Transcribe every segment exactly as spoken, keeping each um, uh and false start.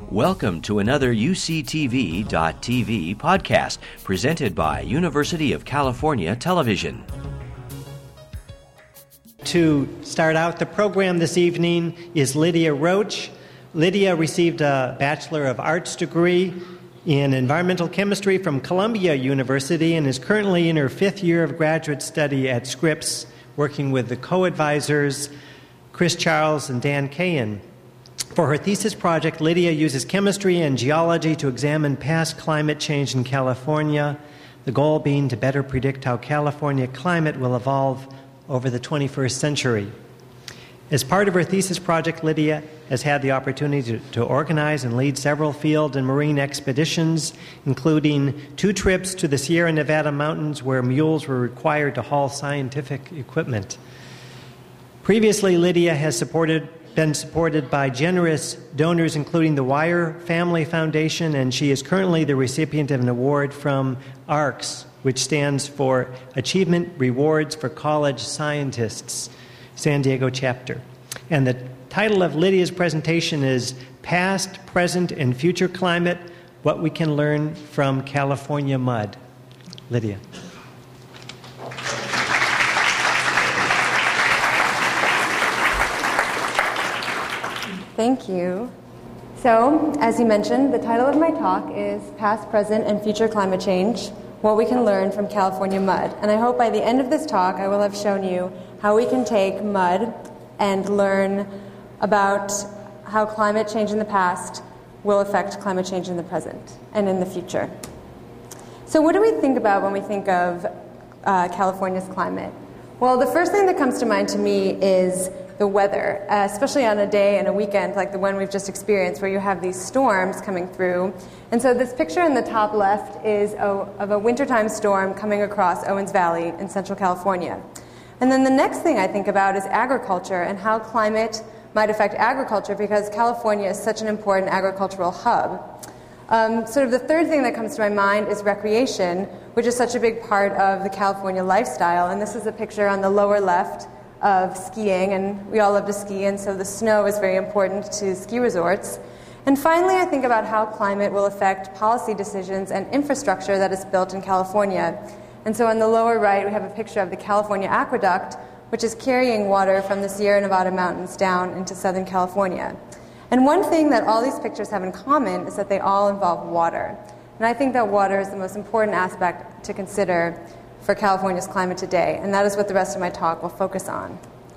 Welcome to another U C T V dot T V podcast presented by University of California Television. To start out the program this evening is Lydia Roach. Lydia received a Bachelor of Arts degree in environmental chemistry from Columbia University and is currently in her fifth year of graduate study at Scripps, working with the co-advisors Chris Charles and Dan Kahan. For her thesis project, Lydia uses chemistry and geology to examine past climate change in California, the goal being to better predict how California climate will evolve over the twenty-first century. As part of her thesis project, Lydia has had the opportunity to, to organize and lead several field and marine expeditions, including two trips to the Sierra Nevada mountains where mules were required to haul scientific equipment. Previously, Lydia has supported been supported by generous donors, including the Wire Family Foundation, and she is currently the recipient of an award from ARCS, which stands for Achievement Rewards for College Scientists, San Diego chapter. And the title of Lydia's presentation is Past, Present, and Future Climate, What We Can Learn from California Mud. Lydia. Thank you. So, as you mentioned, the title of my talk is Past, Present, and Future Climate Change, What We Can Learn from California Mud. And I hope by the end of this talk I will have shown you how we can take mud and learn about how climate change in the past will affect climate change in the present and in the future. So what do we think about when we think of uh, California's climate? Well, the first thing that comes to mind to me is the weather, uh, especially on a day and a weekend like the one we've just experienced where you have these storms coming through. And so this picture in the top left is a, of a wintertime storm coming across Owens Valley in Central California. And then the next thing I think about is agriculture and how climate might affect agriculture because California is such an important agricultural hub. Um, sort of the third thing that comes to my mind is recreation, which is such a big part of the California lifestyle. And this is a picture on the lower left of skiing, and we all love to ski, and so the snow is very important to ski resorts. And finally, I think about how climate will affect policy decisions and infrastructure that is built in California. And so on the lower right, we have a picture of the California Aqueduct, which is carrying water from the Sierra Nevada mountains down into Southern California. And one thing that all these pictures have in common is that they all involve water. And I think that water is the most important aspect to consider for California's climate today, and that is what the rest of my talk will focus on.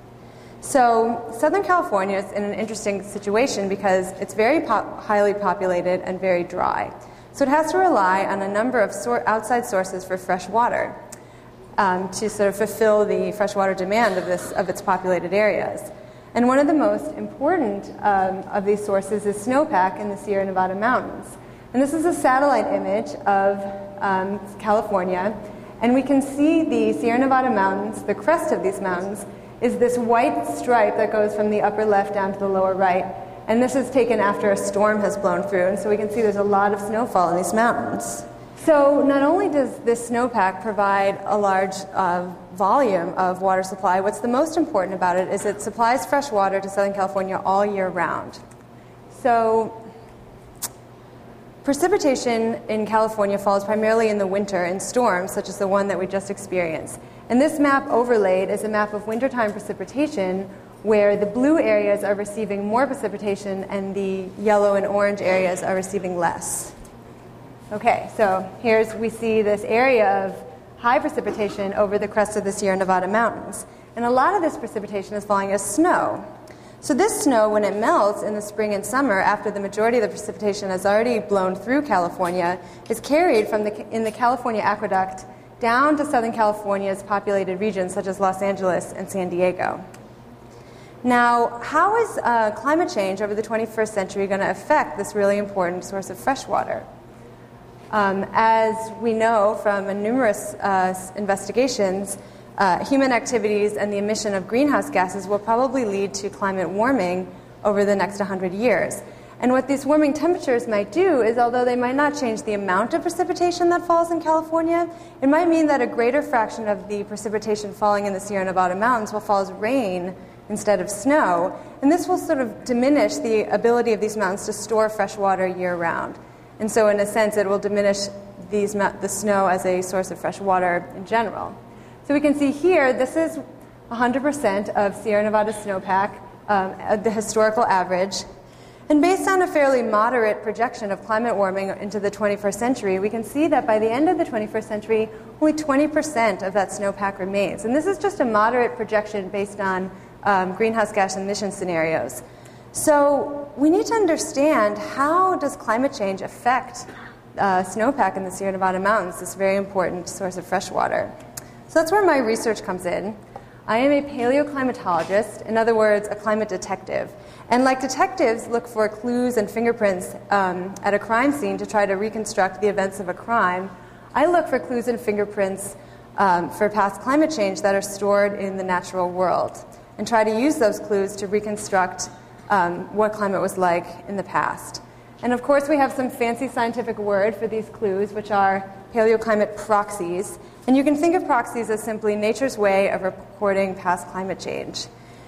So Southern California is in an interesting situation because it's very pop- highly populated and very dry. So it has to rely on a number of sor- outside sources for fresh water um, to sort of fulfill the freshwater demand of, this, of its populated areas. And one of the most important um, of these sources is snowpack in the Sierra Nevada mountains. And this is a satellite image of um, California. And we can see the Sierra Nevada mountains, the crest of these mountains, is this white stripe that goes from the upper left down to the lower right. And this is taken after a storm has blown through. And so we can see there's a lot of snowfall in these mountains. So not only does this snowpack provide a large uh, volume of water supply, what's the most important about it is it supplies fresh water to Southern California all year round. So precipitation in California falls primarily in the winter in storms such as the one that we just experienced. And this map overlaid is a map of wintertime precipitation where the blue areas are receiving more precipitation and the yellow and orange areas are receiving less. Okay, so here's we see this area of high precipitation over the crest of the Sierra Nevada mountains. And a lot of this precipitation is falling as snow. So this snow, when it melts in the spring and summer, after the majority of the precipitation has already blown through California, is carried from the, in the California Aqueduct down to Southern California's populated regions, such as Los Angeles and San Diego. Now, how is uh, climate change over the twenty-first century going to affect this really important source of fresh water? Um, as we know from numerous uh, investigations, Uh, human activities and the emission of greenhouse gases will probably lead to climate warming over the next one hundred years. And what these warming temperatures might do is, although they might not change the amount of precipitation that falls in California, it might mean that a greater fraction of the precipitation falling in the Sierra Nevada mountains will fall as rain instead of snow, and this will sort of diminish the ability of these mountains to store fresh water year-round. And so in a sense, it will diminish these the snow as a source of fresh water in general. So we can see here, this is one hundred percent of Sierra Nevada snowpack, um, the historical average. And based on a fairly moderate projection of climate warming into the twenty-first century, we can see that by the end of the twenty-first century, only twenty percent of that snowpack remains. And this is just a moderate projection based on um, greenhouse gas emission scenarios. So we need to understand, how does climate change affect uh, snowpack in the Sierra Nevada mountains, this very important source of fresh water? So that's where my research comes in. I am a paleoclimatologist, in other words, a climate detective. And like detectives look for clues and fingerprints um, at a crime scene to try to reconstruct the events of a crime, I look for clues and fingerprints um, for past climate change that are stored in the natural world, and try to use those clues to reconstruct um, what climate was like in the past. And of course, we have some fancy scientific word for these clues, which are paleoclimate proxies. And you can think of proxies as simply nature's way of recording past climate change.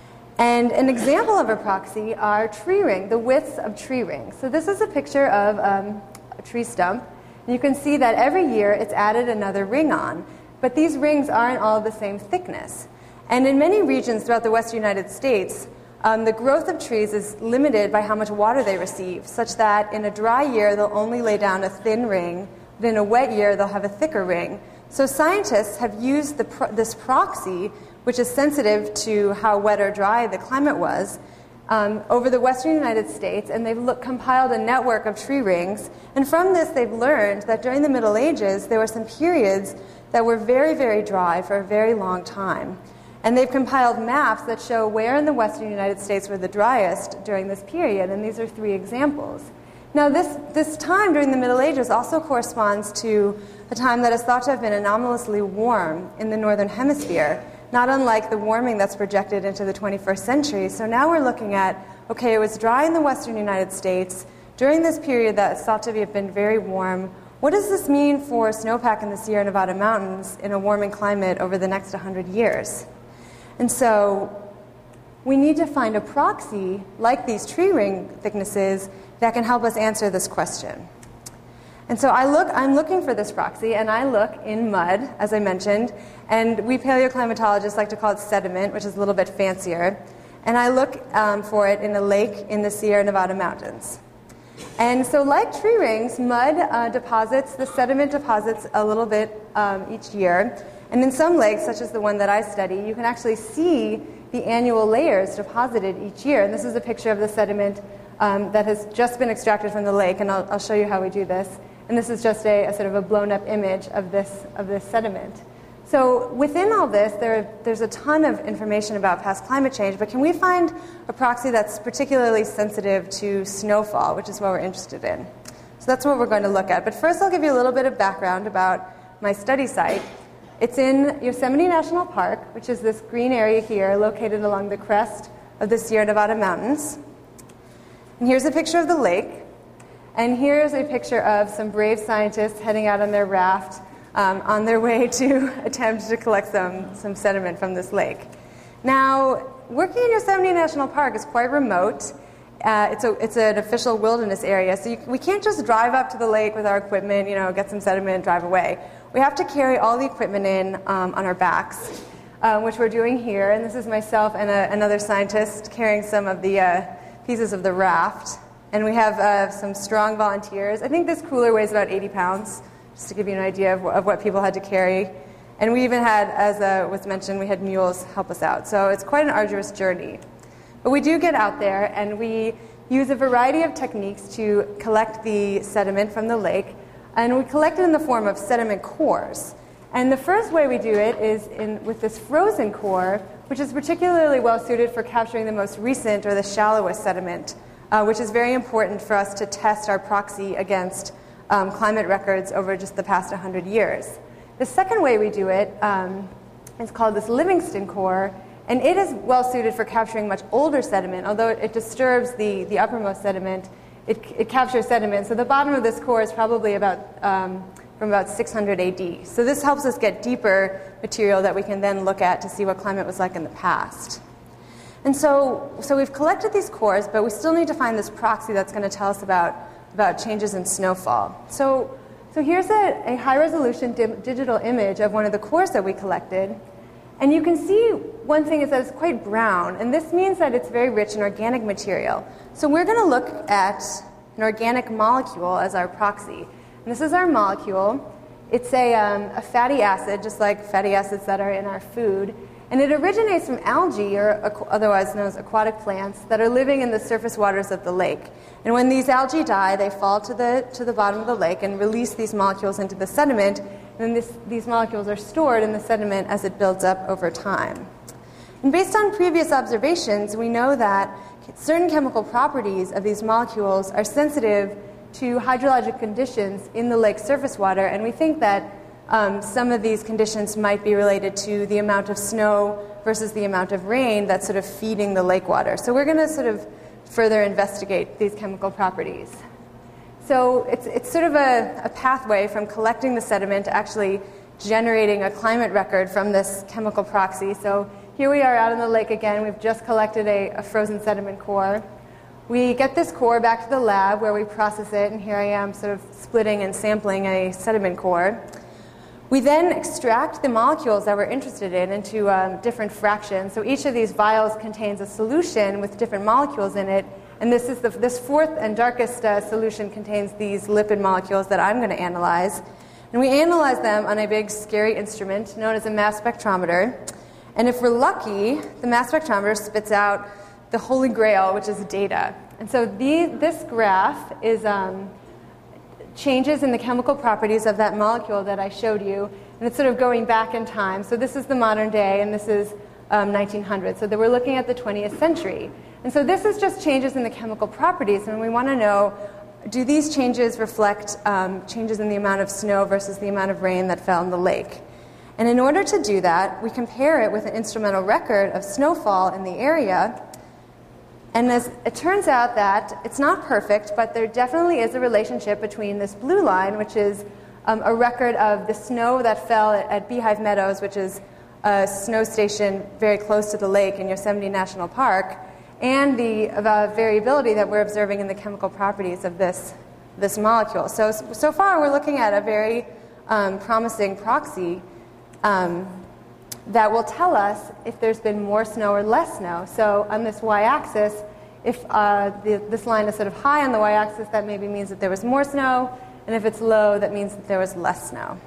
And an example of a proxy are tree ring, the widths of tree rings. So this is a picture of um, a tree stump. And you can see that every year it's added another ring on. But these rings aren't all the same thickness. And in many regions throughout the western United States, um, the growth of trees is limited by how much water they receive, such that in a dry year they'll only lay down a thin ring, but in a wet year they'll have a thicker ring. So scientists have used the pro- this proxy, which is sensitive to how wet or dry the climate was, um, over the western United States, and they've look, compiled a network of tree rings. And from this, they've learned that during the Middle Ages, there were some periods that were very, very dry for a very long time. And they've compiled maps that show where in the western United States were the driest during this period, and these are three examples. Now, this, this time during the Middle Ages also corresponds to a time that is thought to have been anomalously warm in the northern hemisphere, not unlike the warming that's projected into the twenty-first century. So now we're looking at, okay, it was dry in the western United States during this period that is thought to have been very warm. What does this mean for snowpack in the Sierra Nevada mountains in a warming climate over the next one hundred years? And so we need to find a proxy, like these tree ring thicknesses, that can help us answer this question. And so I look, I'm looking for this proxy, and I look in mud, as I mentioned, and we paleoclimatologists like to call it sediment, which is a little bit fancier. And I look um, for it in a lake in the Sierra Nevada mountains. And so like tree rings, mud uh, deposits, the sediment deposits a little bit um, each year. And in some lakes, such as the one that I study, you can actually see the annual layers deposited each year. And this is a picture of the sediment um, that has just been extracted from the lake, and I'll, I'll show you how we do this. And this is just a, a sort of a blown-up image of this of this sediment. So within all this, there, there's a ton of information about past climate change, but can we find a proxy that's particularly sensitive to snowfall, which is what we're interested in? So that's what we're going to look at. But first, I'll give you a little bit of background about my study site. It's in Yosemite National Park, which is this green area here located along the crest of the Sierra Nevada mountains. And here's a picture of the lake. And here's a picture of some brave scientists heading out on their raft um, on their way to attempt to collect some, some sediment from this lake. Now, working in Yosemite National Park is quite remote. Uh, it's, a, it's an official wilderness area, so you, we can't just drive up to the lake with our equipment, you know, get some sediment and drive away. We have to carry all the equipment in um, on our backs, uh, which we're doing here. And this is myself and a, another scientist carrying some of the uh, pieces of the raft. And we have uh, some strong volunteers. I think this cooler weighs about eighty pounds, just to give you an idea of, of what people had to carry. And we even had, as uh, was mentioned, we had mules help us out. So it's quite an arduous journey. But we do get out there, and we use a variety of techniques to collect the sediment from the lake. And we collect it in the form of sediment cores. And the first way we do it is in, with this frozen core, which is particularly well suited for capturing the most recent or the shallowest sediment, uh, which is very important for us to test our proxy against um, climate records over just the past one hundred years. The second way we do it um, is called this Livingston core, and it is well suited for capturing much older sediment, although it, it disturbs the, the uppermost sediment. It, it captures sediment. So the bottom of this core is probably about um, from about six hundred A D. So this helps us get deeper material that we can then look at to see what climate was like in the past. And so, so we've collected these cores, but we still need to find this proxy that's going to tell us about, about changes in snowfall. So, so here's a, a high-resolution di- digital image of one of the cores that we collected. And you can see one thing is that it's quite brown, and this means that it's very rich in organic material. So we're going to look at an organic molecule as our proxy. And this is our molecule. It's a, um, a fatty acid, just like fatty acids that are in our food. And it originates from algae, or aqu- otherwise known as aquatic plants, that are living in the surface waters of the lake. And when these algae die, they fall to the, to the bottom of the lake and release these molecules into the sediment. And then this, these molecules are stored in the sediment as it builds up over time. And based on previous observations, we know that certain chemical properties of these molecules are sensitive to hydrologic conditions in the lake's surface water, and we think that um, some of these conditions might be related to the amount of snow versus the amount of rain that's sort of feeding the lake water. So we're going to sort of further investigate these chemical properties. So it's, it's sort of a, a pathway from collecting the sediment to actually generating a climate record from this chemical proxy. So here we are out in the lake again. We've just collected a, a frozen sediment core. We get this core back to the lab where we process it, and here I am sort of splitting and sampling a sediment core. We then extract the molecules that we're interested in into um, different fractions. So each of these vials contains a solution with different molecules in it, and this is the, this fourth and darkest uh, solution contains these lipid molecules that I'm going to analyze. And we analyze them on a big, scary instrument known as a mass spectrometer. And if we're lucky, the mass spectrometer spits out the holy grail, which is data. And so the, this graph is um, changes in the chemical properties of that molecule that I showed you, and it's sort of going back in time. So this is the modern day, and this is um, nineteen hundred. So that we're looking at the twentieth century. And so this is just changes in the chemical properties, and we want to know, do these changes reflect um, changes in the amount of snow versus the amount of rain that fell in the lake? And in order to do that, we compare it with an instrumental record of snowfall in the area. And as it turns out that it's not perfect, but there definitely is a relationship between this blue line, which is um, a record of the snow that fell at, at Beehive Meadows, which is a snow station very close to the lake in Yosemite National Park, and the uh, variability that we're observing in the chemical properties of this, this molecule. So, so far we're looking at a very um, promising proxy um, that will tell us if there's been more snow or less snow. So on this y-axis, if uh, the, this line is sort of high on the y-axis, that maybe means that there was more snow, and if it's low, that means that there was less snow.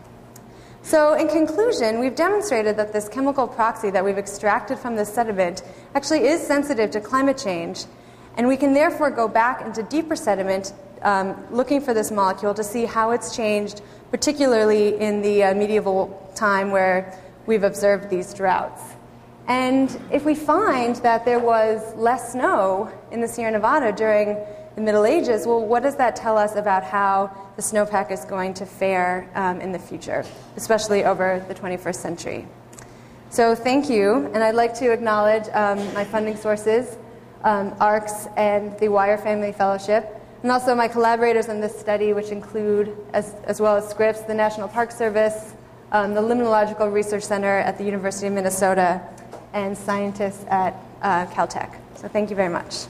So in conclusion, we've demonstrated that this chemical proxy that we've extracted from this sediment actually is sensitive to climate change, and we can therefore go back into deeper sediment um, looking for this molecule to see how it's changed, particularly in the uh, medieval time where we've observed these droughts. And if we find that there was less snow in the Sierra Nevada during the Middle Ages, well, what does that tell us about how the snowpack is going to fare um, in the future, especially over the twenty-first century? So thank you, and I'd like to acknowledge um, my funding sources, um, ARCS and the Wire Family Fellowship, and also my collaborators in this study, which include, as, as well as Scripps, the National Park Service, um, the Limnological Research Center at the University of Minnesota, and scientists at uh, Caltech. So thank you very much.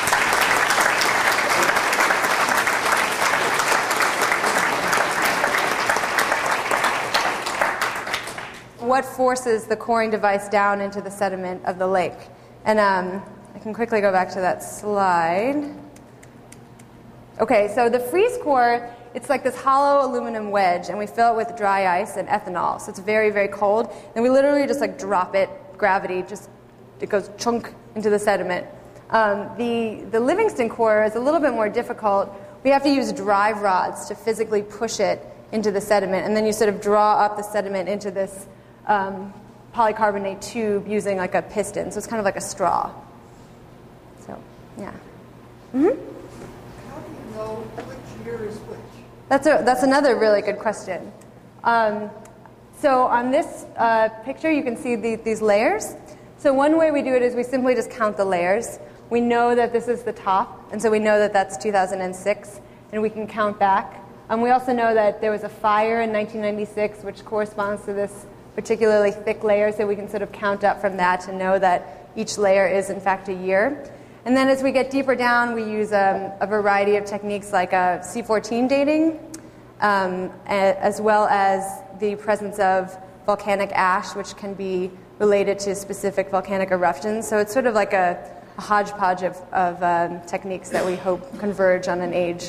What forces the coring device down into the sediment of the lake? And um, I can quickly go back to that slide. Okay, so the freeze core, it's like this hollow aluminum wedge, and we fill it with dry ice and ethanol. So it's very, very cold. And we literally just like drop it, gravity, just it goes chunk into the sediment. Um, the, the Livingston core is a little bit more difficult. We have to use drive rods to physically push it into the sediment, and then you sort of draw up the sediment into this um, polycarbonate tube using like a piston. So it's kind of like a straw. So, yeah. Mm-hmm. How do you know which year is which? That's a, that's another really good question. Um, so on this uh, picture, you can see the, these layers. So one way we do it is we simply just count the layers. We know that this is the top, and so we know that that's two thousand six, and we can count back. Um, we also know that there was a fire in nineteen ninety-six, which corresponds to this particularly thick layer, so we can sort of count up from that to know that each layer is in fact a year. And then as we get deeper down, we use um, a variety of techniques like uh, C fourteen dating, um, as well as the presence of volcanic ash, which can be related to specific volcanic eruptions. So it's sort of like a, a hodgepodge of, of um, techniques that we hope converge on an age.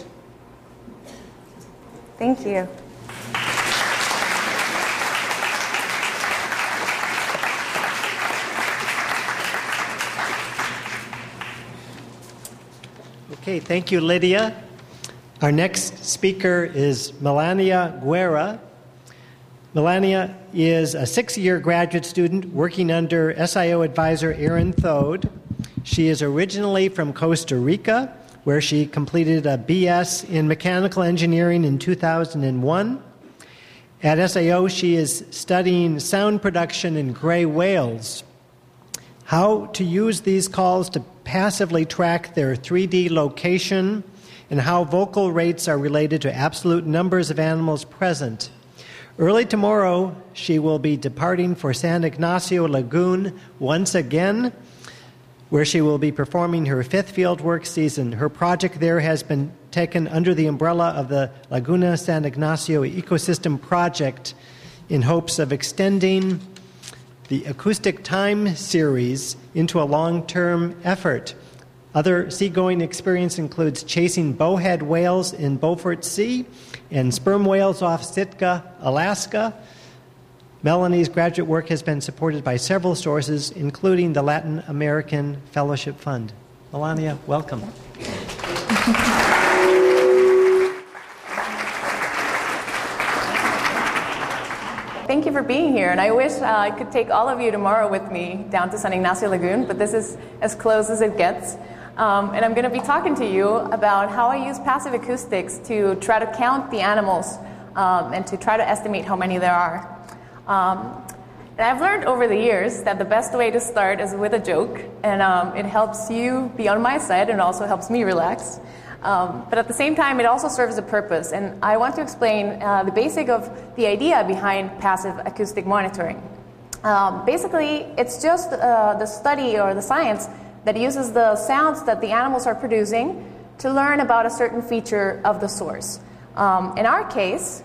Thank you. Okay, thank you, Lydia. Our next speaker is Melania Guerra. Melania is a six-year graduate student working under S I O advisor Aaron Thode. She is originally from Costa Rica, where she completed a B S in mechanical engineering in two thousand one. At S I O, she is studying sound production in gray whales, how to use these calls to passively track their three D location, and how vocal rates are related to absolute numbers of animals present. Early tomorrow, she will be departing for San Ignacio Lagoon once again, where she will be performing her fifth fieldwork season. Her project there has been taken under the umbrella of the Laguna San Ignacio Ecosystem Project in hopes of extending the Acoustic Time series into a long-term effort. Other seagoing experience includes chasing bowhead whales in Beaufort Sea and sperm whales off Sitka, Alaska. Melanie's graduate work has been supported by several sources, including the Latin American Fellowship Fund. Melania, welcome. Thank you for being here, and I wish uh, I could take all of you tomorrow with me down to San Ignacio Lagoon, but this is as close as it gets. Um, and I'm going to be talking to you about how I use passive acoustics to try to count the animals um, and to try to estimate how many there are. Um, and I've learned over the years that the best way to start is with a joke, and um, it helps you be on my side and also helps me relax. Um, but at the same time, it also serves a purpose, and I want to explain uh, the basic of the idea behind passive acoustic monitoring. Um, basically, it's just uh, the study or the science that uses the sounds that the animals are producing to learn about a certain feature of the source. Um, in our case,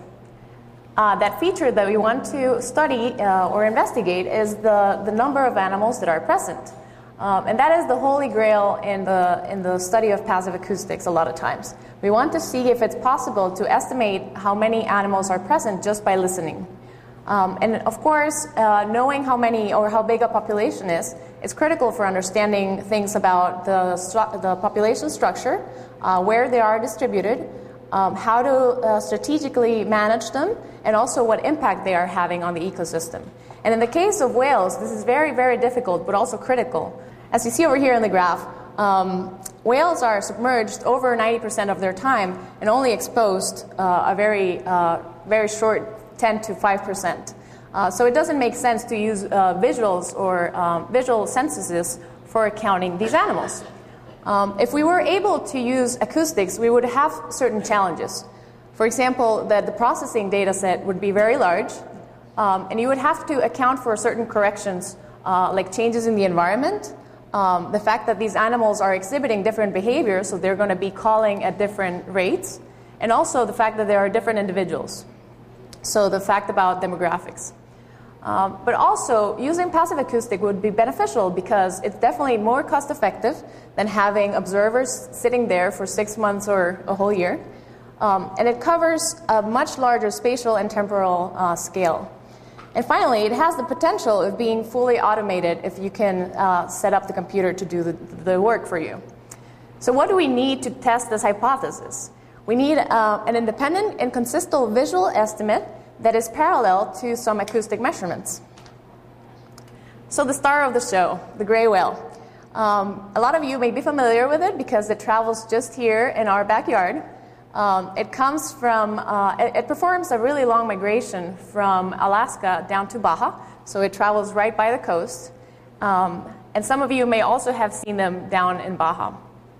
uh, that feature that we want to study uh, or investigate is the, the number of animals that are present. Um, and that is the holy grail in the, in the study of passive acoustics a lot of times. We want to see if it's possible to estimate how many animals are present just by listening. Um, and of course, uh, knowing how many or how big a population is, is critical for understanding things about the, stru- the population structure, uh, where they are distributed, um, how to uh, strategically manage them, and also what impact they are having on the ecosystem. And in the case of whales, this is very, very difficult, but also critical. As you see over here in the graph, um, whales are submerged over ninety percent of their time and only exposed uh, a very, uh, very short ten to five percent. Uh, so it doesn't make sense to use uh, visuals or um, visual censuses for counting these animals. Um, if we were able to use acoustics, we would have certain challenges. For example, that the processing data set would be very large, um, and you would have to account for certain corrections, uh, like changes in the environment, um, the fact that these animals are exhibiting different behaviors, so they're going to be calling at different rates, and also the fact that there are different individuals. So the fact about demographics. Um, but also, using passive acoustic would be beneficial because it's definitely more cost effective than having observers sitting there for six months or a whole year. Um, and it covers a much larger spatial and temporal uh, scale. And finally, it has the potential of being fully automated if you can uh, set up the computer to do the, the work for you. So what do we need to test this hypothesis? We need uh, an independent and consistent visual estimate that is parallel to some acoustic measurements. So the star of the show, the gray whale. Um, a lot of you may be familiar with it because it travels just here in our backyard. Um, it comes from, uh, it, it performs a really long migration from Alaska down to Baja, so it travels right by the coast. Um, and some of you may also have seen them down in Baja.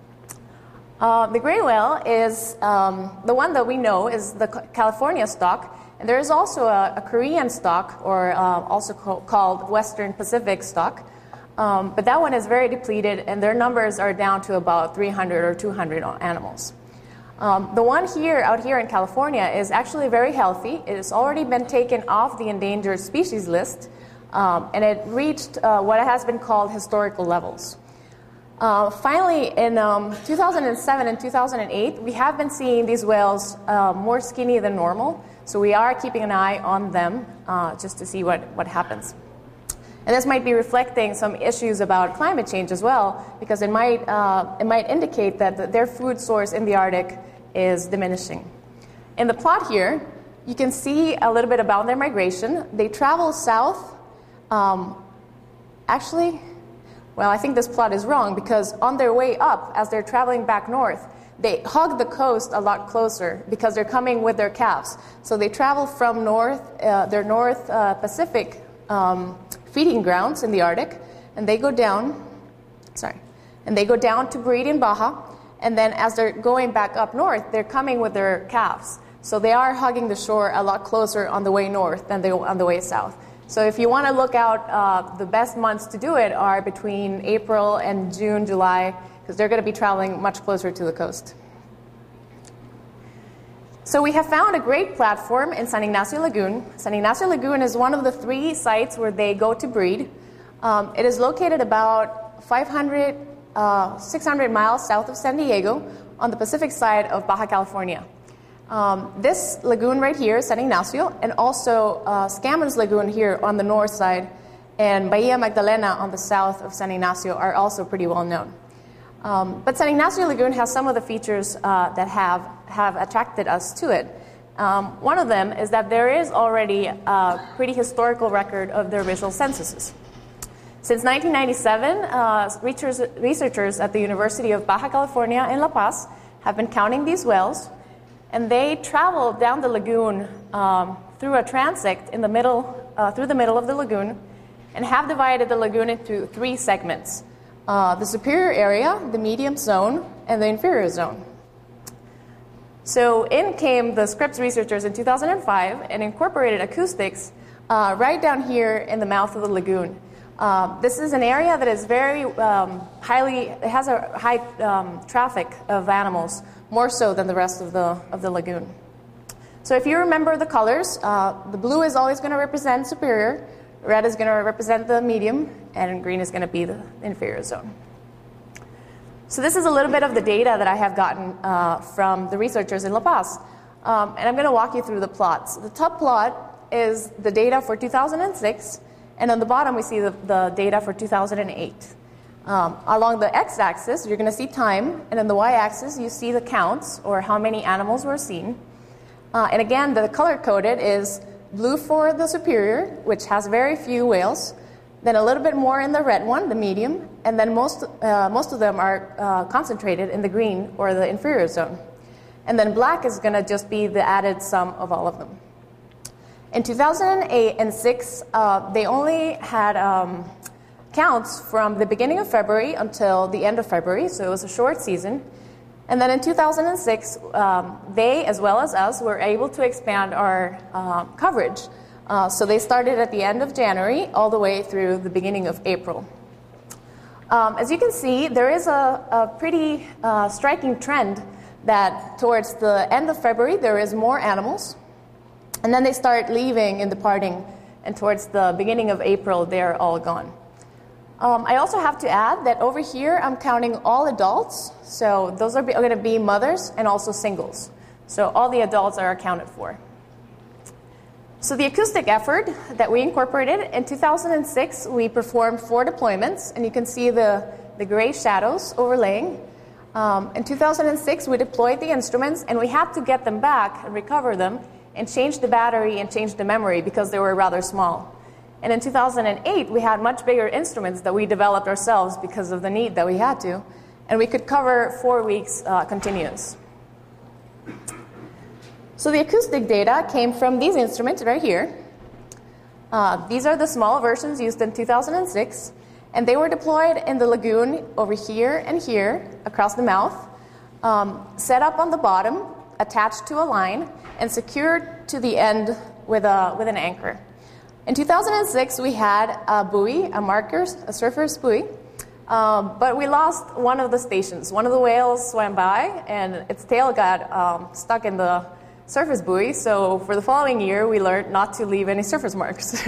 Uh, the gray whale is, um, the one that we know is the California stock, and there is also a, a Korean stock, or uh, also co- called Western Pacific stock. Um, but that one is very depleted, and their numbers are down to about three hundred or two hundred animals. Um, the one here, out here in California, is actually very healthy. It has already been taken off the endangered species list, um, and it reached uh, what has been called historical levels. Uh, finally, in um, two thousand seven and two thousand eight, we have been seeing these whales uh, more skinny than normal, so we are keeping an eye on them uh, just to see what, what happens. And this might be reflecting some issues about climate change as well, because it might, uh, it might indicate that the, their food source in the Arctic is diminishing. In the plot here, you can see a little bit about their migration. They travel south. Um, actually, well, I think this plot is wrong, because on their way up, as they're traveling back north, they hug the coast a lot closer because they're coming with their calves. So they travel from north, uh, their North uh, Pacific um, feeding grounds in the Arctic, and they go down, sorry, and they go down to breed in Baja. And then as they're going back up north, they're coming with their calves. So they are hugging the shore a lot closer on the way north than they on the way south. So if you want to look out, uh, the best months to do it are between April and June, July, because they're going to be traveling much closer to the coast. So we have found a great platform in San Ignacio Lagoon. San Ignacio Lagoon is one of the three sites where they go to breed. Um, it is located about five hundred, uh, six hundred miles south of San Diego on the Pacific side of Baja California. Um, this lagoon right here, San Ignacio, and also uh, Scammons Lagoon here on the north side, and Bahia Magdalena on the south of San Ignacio are also pretty well known. Um, but San Ignacio Lagoon has some of the features uh, that have, have attracted us to it. Um, one of them is that there is already a pretty historical record of their visual censuses. Since nineteen ninety-seven, uh, researchers, researchers at the University of Baja California in La Paz have been counting these whales, and they travel down the lagoon um, through a transect in the middle, uh, through the middle of the lagoon, and have divided the lagoon into three segments. Uh, the superior area, the medium zone, and the inferior zone. So in came the Scripps researchers in two thousand five and incorporated acoustics uh, right down here in the mouth of the lagoon. Uh, this is an area that is very um, highly, it has a high um, traffic of animals, more so than the rest of the, of the lagoon. So if you remember the colors, uh, the blue is always going to represent superior, red is going to represent the medium, and green is going to be the inferior zone. So this is a little bit of the data that I have gotten uh, from the researchers in La Paz. Um, and I'm going to walk you through the plots. The top plot is the data for two thousand six, and on the bottom we see the, the data for two thousand eight. Um, along the x-axis, you're going to see time, and on the y-axis, you see the counts, or how many animals were seen. Uh, and again, the color-coded is blue for the superior, which has very few whales, then a little bit more in the red one, the medium, and then most, uh, most of them are uh, concentrated in the green, or the inferior zone. And then black is going to just be the added sum of all of them. In two thousand eight and six, uh, they only had um, counts from the beginning of February until the end of February, so it was a short season. And then in two thousand six, um, they, as well as us, were able to expand our uh, coverage. Uh, so they started at the end of January all the way through the beginning of April. Um, as you can see, there is a, a pretty uh, striking trend that towards the end of February, there is more animals. And then they start leaving and departing, and towards the beginning of April, they're all gone. Um, I also have to add that over here, I'm counting all adults. So those are going to be mothers and also singles. So all the adults are accounted for. So the acoustic effort that we incorporated in two thousand six, we performed four deployments, and you can see the, the gray shadows overlaying. Um, in two thousand six, we deployed the instruments, and we had to get them back and recover them and change the battery and change the memory because they were rather small. And in two thousand eight, we had much bigger instruments that we developed ourselves because of the need that we had to, and we could cover four weeks uh, continuous. So the acoustic data came from these instruments right here. Uh, these are the small versions used in two thousand six, and they were deployed in the lagoon over here and here across the mouth, um, set up on the bottom, attached to a line, and secured to the end with, a, with an anchor. In two thousand six, we had a buoy, a markers, a surfer's buoy, um, but we lost one of the stations. One of the whales swam by, and its tail got um, stuck in the surface buoy, so for the following year, we learned not to leave any surface marks.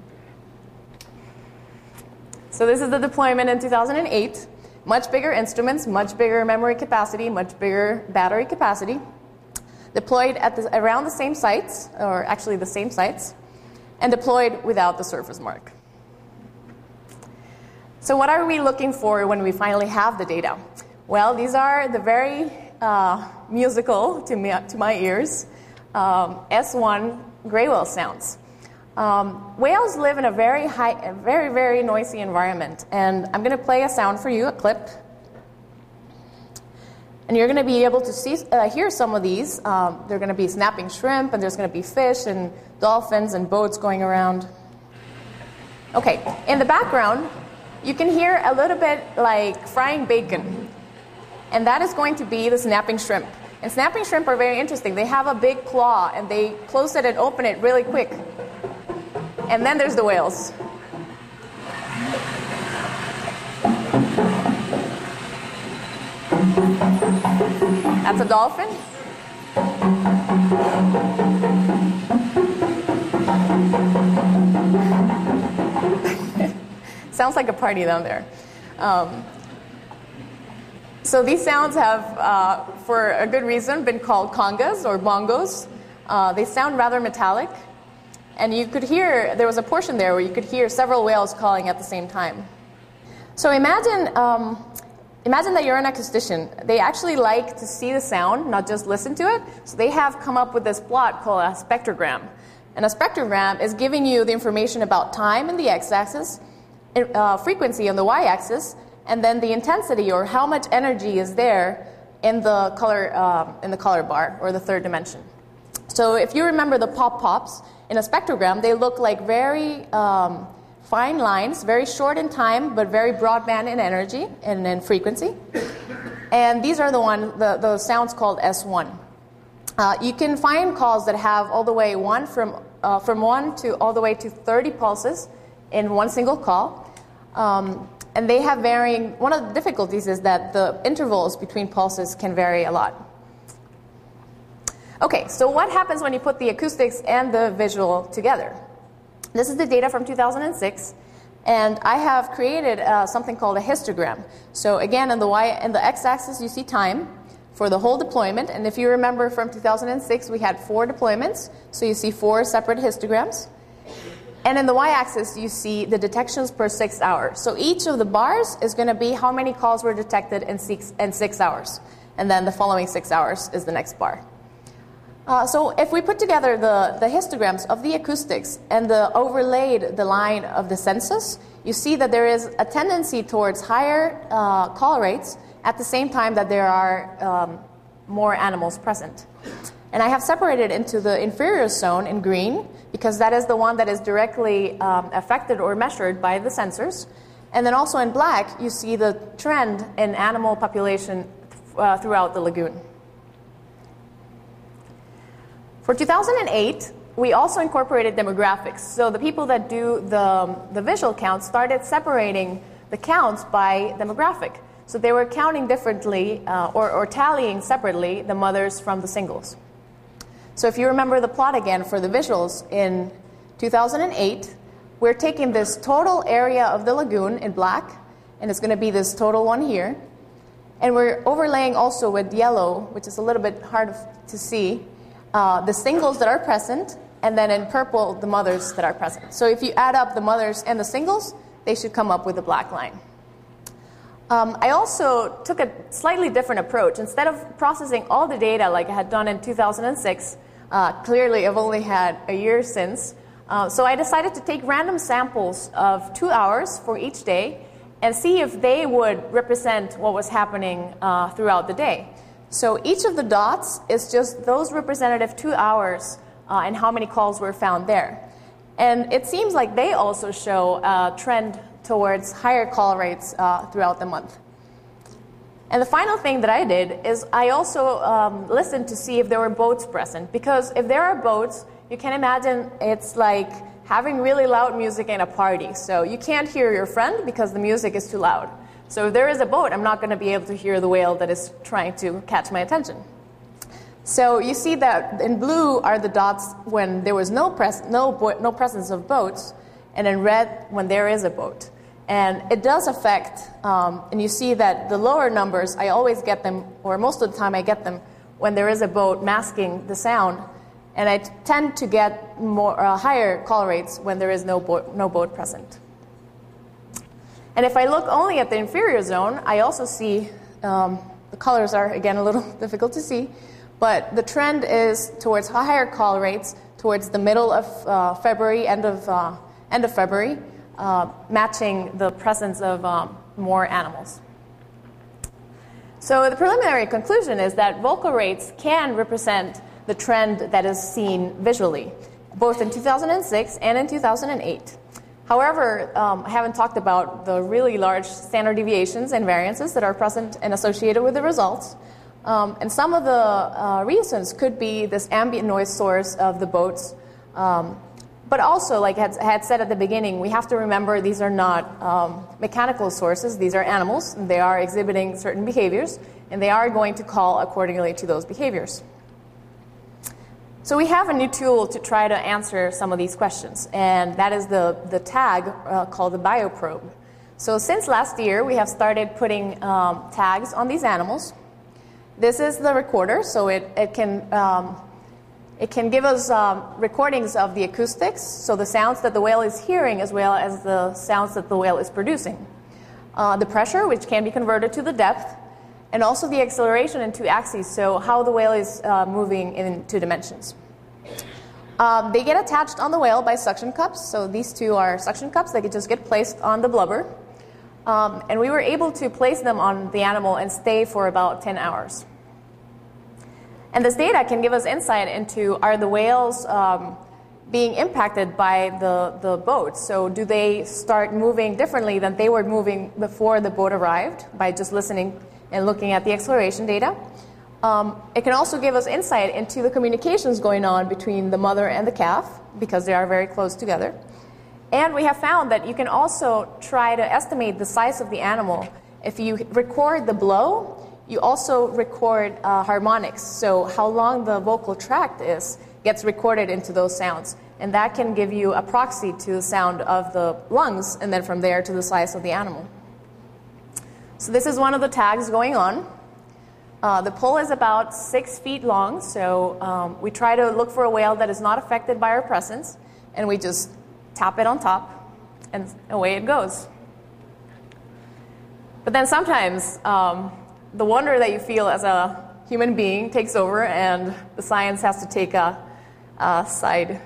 So this is the deployment in two thousand eight. Much bigger instruments, much bigger memory capacity, much bigger battery capacity. Deployed at the, around the same sites, or actually the same sites, and deployed without the surface mark. So what are we looking for when we finally have the data? Well, these are the very uh, musical, to, me, to my ears, um, S one gray whale sounds. Um, whales live in a very high, a very, very noisy environment, and I'm going to play a sound for you, a clip. And you're going to be able to see, uh, hear some of these. Um, they're going to be snapping shrimp, and there's going to be fish and dolphins and boats going around. Okay, in the background, you can hear a little bit like frying bacon. And that is going to be the snapping shrimp. And snapping shrimp are very interesting. They have a big claw, and they close it and open it really quick. And then there's the whales. That's a dolphin. Sounds like a party down there. Um, so these sounds have, uh, for a good reason, been called congas or bongos. Uh, they sound rather metallic. And you could hear, there was a portion there where you could hear several whales calling at the same time. So imagine, um, imagine that you're an acoustician. They actually like to see the sound, not just listen to it. So they have come up with this plot called a spectrogram. And a spectrogram is giving you the information about time in the x-axis, uh, frequency on the y-axis, and then the intensity or how much energy is there in the color, um, in the color bar or the third dimension. So if you remember the pop-pops, in a spectrogram, they look like very um, fine lines, very short in time, but very broadband in energy and in frequency. And these are the one, the, the sounds called S one. Uh, you can find calls that have all the way one from uh, from one to all the way to thirty pulses in one single call. Um, and they have varying. One of the difficulties is that the intervals between pulses can vary a lot. Okay, so what happens when you put the acoustics and the visual together? This is the data from two thousand six, and I have created uh, something called a histogram. So again, in the y and the x-axis, you see time for the whole deployment, and if you remember from two thousand six, we had four deployments, so you see four separate histograms. And in the y-axis, you see the detections per six hours. So each of the bars is going to be how many calls were detected in six, in six hours, and then the following six hours is the next bar. Uh, so if we put together the, the histograms of the acoustics and the overlaid the line of the census, you see that there is a tendency towards higher uh, call rates at the same time that there are um, more animals present. And I have separated into the inferior zone in green because that is the one that is directly um, affected or measured by the sensors. And then also in black, you see the trend in animal population uh, throughout the lagoon. For two thousand eight, we also incorporated demographics. So the people that do the, the visual counts started separating the counts by demographic. So they were counting differently uh, or, or tallying separately the mothers from the singles. So if you remember the plot again for the visuals in two thousand eight, we're taking this total area of the lagoon in black, and it's going to be this total one here. And we're overlaying also with yellow, which is a little bit hard to see, Uh, the singles that are present, and then in purple, the mothers that are present. So if you add up the mothers and the singles, they should come up with a black line. Um, I also took a slightly different approach. Instead of processing all the data like I had done in two thousand six, uh, clearly I've only had a year since, uh, so I decided to take random samples of two hours for each day and see if they would represent what was happening uh, throughout the day. So each of the dots is just those representative two hours uh, and how many calls were found there. And it seems like they also show a trend towards higher call rates uh, throughout the month. And the final thing that I did is I also um, listened to see if there were boats present. Because if there are boats, you can imagine it's like having really loud music in a party. So you can't hear your friend because the music is too loud. So if there is a boat, I'm not going to be able to hear the whale that is trying to catch my attention. So you see that in blue are the dots when there was no, pres- no, bo- no presence of boats, and in red when there is a boat. And it does affect, um, and you see that the lower numbers, I always get them, or most of the time I get them, when there is a boat masking the sound. And I t- tend to get more uh, higher call rates when there is no, bo- no boat present. And if I look only at the inferior zone, I also see, um, the colors are, again, a little difficult to see, but the trend is towards higher call rates towards the middle of uh, February, end of, uh, end of February, uh, matching the presence of um, more animals. So the preliminary conclusion is that vocal rates can represent the trend that is seen visually, both in two thousand six and in two thousand eight. However, um, I haven't talked about the really large standard deviations and variances that are present and associated with the results. Um, and some of the uh, reasons could be this ambient noise source of the boats. Um, but also, like I had, had said at the beginning, we have to remember these are not um, mechanical sources. These are animals, and they are exhibiting certain behaviors, and they are going to call accordingly to those behaviors. So we have a new tool to try to answer some of these questions, and that is the, the tag uh, called the BioProbe. So since last year, we have started putting um, tags on these animals. This is the recorder, so it, it, can, um, it can give us um, recordings of the acoustics, so the sounds that the whale is hearing as well as the sounds that the whale is producing. Uh, the pressure, which can be converted to the depth, and also the acceleration in two axes, so how the whale is uh, moving in two dimensions. Um, they get attached on the whale by suction cups, so these two are suction cups that could just get placed on the blubber. Um, and we were able to place them on the animal and stay for about ten hours. And this data can give us insight into, are the whales um, being impacted by the, the boat? So do they start moving differently than they were moving before the boat arrived by just listening and looking at the acceleration data? Um, it can also give us insight into the communications going on between the mother and the calf, because they are very close together. And we have found that you can also try to estimate the size of the animal. If you record the blow, you also record uh, harmonics. So how long the vocal tract is gets recorded into those sounds. And that can give you a proxy to the sound of the lungs, and then from there to the size of the animal. So this is one of the tags going on. Uh, the pole is about six feet long, so um, we try to look for a whale that is not affected by our presence, and we just tap it on top, and away it goes. But then sometimes um, the wonder that you feel as a human being takes over, and the science has to take a, a side.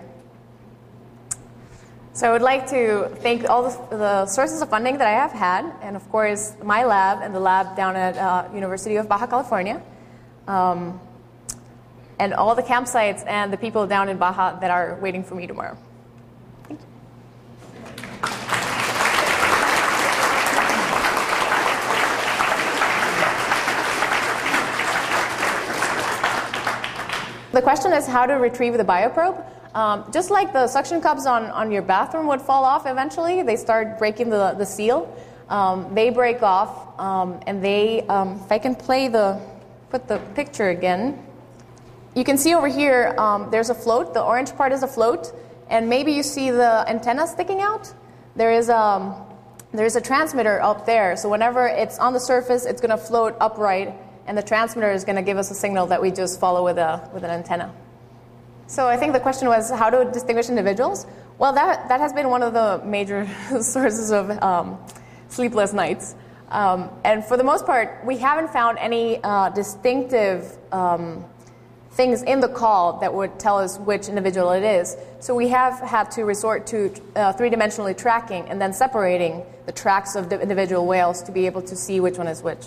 So I would like to thank all the, the sources of funding that I have had, and of course my lab and the lab down at uh, University of Baja California, um, and all the campsites and the people down in Baja that are waiting for me tomorrow. Thank you. The question is how to retrieve the BioProbe. Um, just like the suction cups on, on your bathroom would fall off eventually, they start breaking the, the seal. Um, they break off, um, and they, um, if I can play the, put the picture again, you can see over here um, there's a float. The orange part is a float, and maybe you see the antenna sticking out. There is, um, there is a transmitter up there, so whenever it's on the surface, it's going to float upright, and the transmitter is going to give us a signal that we just follow with, a, with an antenna. So I think the question was how to distinguish individuals. Well, that, that has been one of the major sources of um, sleepless nights. Um, and for the most part, we haven't found any uh, distinctive um, things in the call that would tell us which individual it is. So we have had to resort to uh, three-dimensionally tracking and then separating the tracks of the individual whales to be able to see which one is which.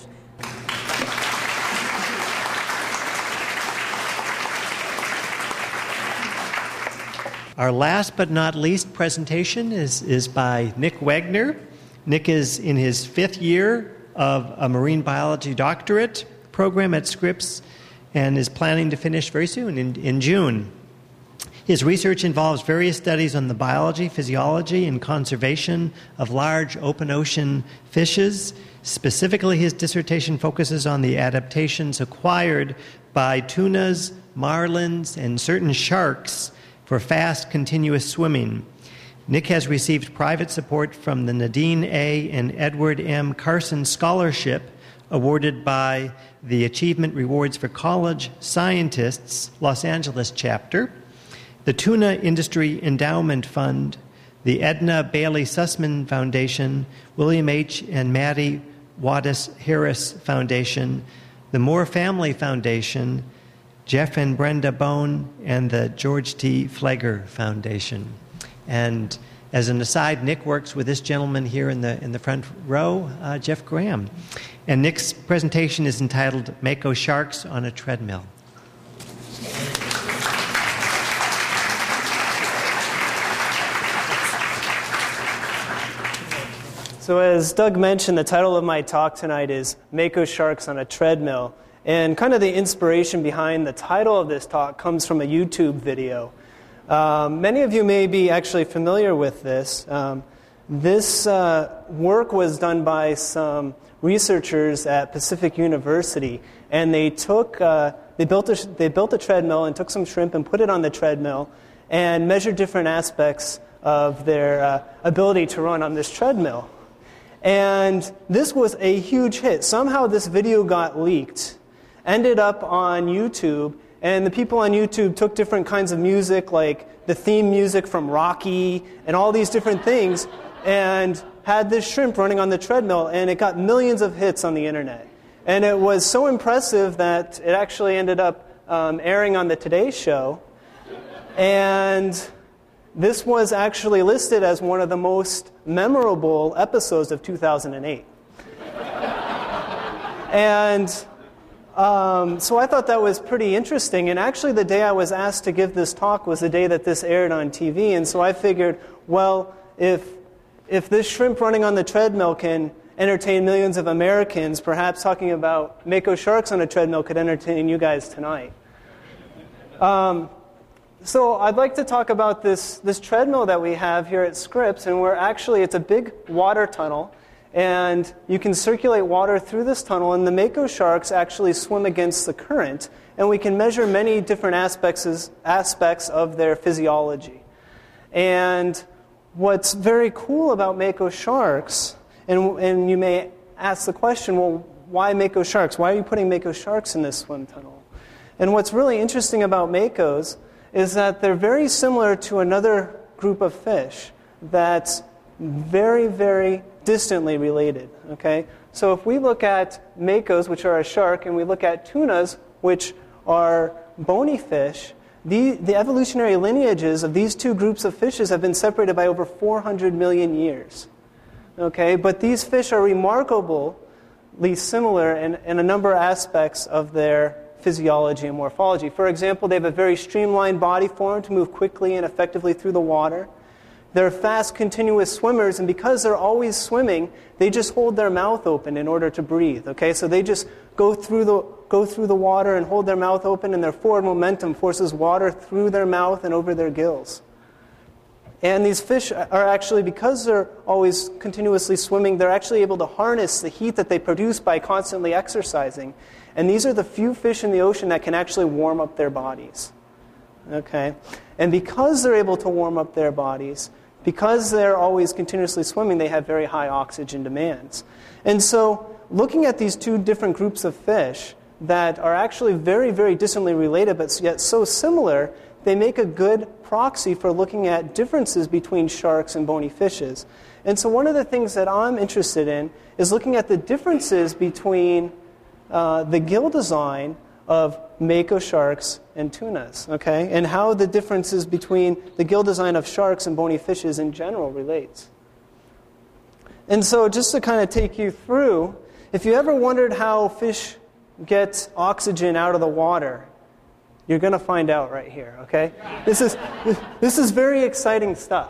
Our last but not least presentation is, is by Nick Wagner. Nick is in his fifth year of a marine biology doctorate program at Scripps and is planning to finish very soon, in, in June. His research involves various studies on the biology, physiology, and conservation of large open ocean fishes. Specifically, his dissertation focuses on the adaptations acquired by tunas, marlins, and certain sharks for fast, continuous swimming. Nick has received private support from the Nadine A. and Edward M. Carson Scholarship, awarded by the Achievement Rewards for College Scientists, Los Angeles chapter, the Tuna Industry Endowment Fund, the Edna Bailey Sussman Foundation, William H. and Maddie Waddis Harris Foundation, the Moore Family Foundation, Jeff and Brenda Bone, and the George T. Flegger Foundation. And as an aside, Nick works with this gentleman here in the in the front row, uh, Jeff Graham. And Nick's presentation is entitled Mako Sharks on a Treadmill. So as Doug mentioned, the title of my talk tonight is Mako Sharks on a Treadmill. And kind of the inspiration behind the title of this talk comes from a YouTube video. Um, many of you may be actually familiar with this. Um, this uh, work was done by some researchers at Pacific University, and they took uh, they built a they built a treadmill and took some shrimp and put it on the treadmill and measured different aspects of their uh, ability to run on this treadmill. And this was a huge hit. Somehow this video got leaked, ended up on YouTube, and the people on YouTube took different kinds of music, like the theme music from Rocky and all these different things, and had this shrimp running on the treadmill, and it got millions of hits on the internet. And it was so impressive that it actually ended up um, airing on the Today Show. And this was actually listed as one of the most memorable episodes of two thousand eight. And um, so I thought that was pretty interesting. And actually the day I was asked to give this talk was the day that this aired on T V. And so I figured, well, if if this shrimp running on the treadmill can entertain millions of Americans, perhaps talking about Mako sharks on a treadmill could entertain you guys tonight. Um, So I'd like to talk about this, this treadmill that we have here at Scripps, and we're actually, it's a big water tunnel, and you can circulate water through this tunnel, and the Mako sharks actually swim against the current, and we can measure many different aspects, aspects of their physiology. And what's very cool about Mako sharks, and, and you may ask the question, well, why Mako sharks? Why are you putting Mako sharks in this swim tunnel? And what's really interesting about Makos is that they're very similar to another group of fish that's very, very distantly related, okay? So if we look at Makos, which are a shark, and we look at tunas, which are bony fish, the, the evolutionary lineages of these two groups of fishes have been separated by over four hundred million years, okay? But these fish are remarkably similar in, in a number of aspects of their physiology and morphology. For example, they have a very streamlined body form to move quickly and effectively through the water. They're fast, continuous swimmers, and because they're always swimming, they just hold their mouth open in order to breathe. Okay, so they just go through the go through the water and hold their mouth open, and their forward momentum forces water through their mouth and over their gills. And these fish are actually, because they're always continuously swimming, they're actually able to harness the heat that they produce by constantly exercising. And these are the few fish in the ocean that can actually warm up their bodies. Okay? And because they're able to warm up their bodies, because they're always continuously swimming, they have very high oxygen demands. And so, looking at these two different groups of fish that are actually very, very distantly related, but yet so similar, they make a good proxy for looking at differences between sharks and bony fishes. And so one of the things that I'm interested in is looking at the differences between uh, the gill design of Mako sharks and tunas, okay? And how the differences between the gill design of sharks and bony fishes in general relates. And so just to kind of take you through, if you ever wondered how fish get oxygen out of the water, you're going to find out right here, okay? This is this is very exciting stuff.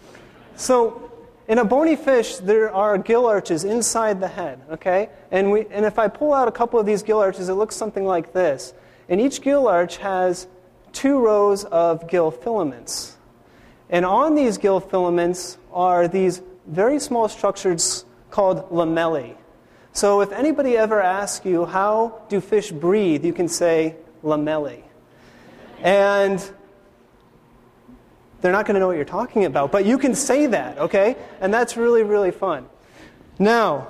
So, in a bony fish, there are gill arches inside the head, okay? And we and if I pull out a couple of these gill arches, it looks something like this. And each gill arch has two rows of gill filaments. And on these gill filaments are these very small structures called lamellae. So if anybody ever asks you, how do fish breathe, you can say lamellae. And they're not going to know what you're talking about, but you can say that, okay? And that's really, really fun. Now,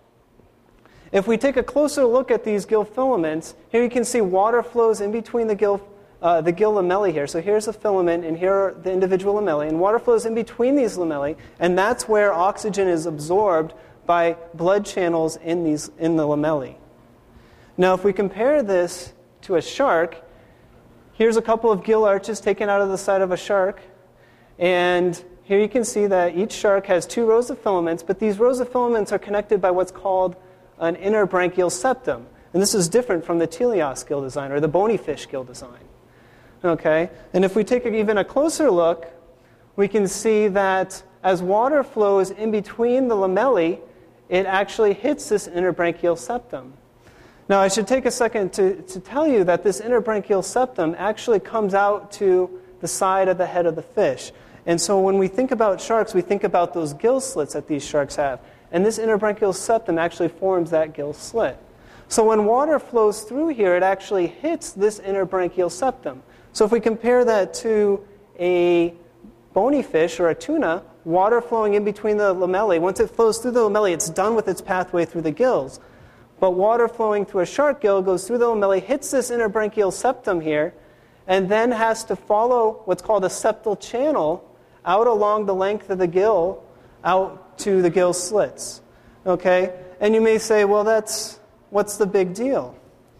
if we take a closer look at these gill filaments, here you can see water flows in between the gill, uh, the gill lamellae here. So here's a filament, and here are the individual lamellae. And water flows in between these lamellae, and that's where oxygen is absorbed by blood channels in, these, in the lamellae. Now, if we compare this to a shark, here's a couple of gill arches taken out of the side of a shark. And here you can see that each shark has two rows of filaments, but these rows of filaments are connected by what's called an inner branchial septum. And this is different from the teleos gill design, or the bony fish gill design. Okay? And if we take even a closer look, we can see that as water flows in between the lamellae, it actually hits this inner branchial septum. Now, I should take a second to, to tell you that this inner branchial septum actually comes out to the side of the head of the fish. And so when we think about sharks, we think about those gill slits that these sharks have. And this inner branchial septum actually forms that gill slit. So when water flows through here, it actually hits this inner branchial septum. So if we compare that to a bony fish or a tuna, water flowing in between the lamellae, once it flows through the lamellae, it's done with its pathway through the gills. But water flowing through a shark gill goes through the lamellae, hits this inner branchial septum here, and then has to follow what's called a septal channel out along the length of the gill out to the gill slits. Okay? And you may say, well, that's, what's the big deal?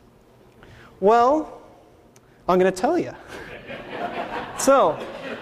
Well, I'm going to tell you. So,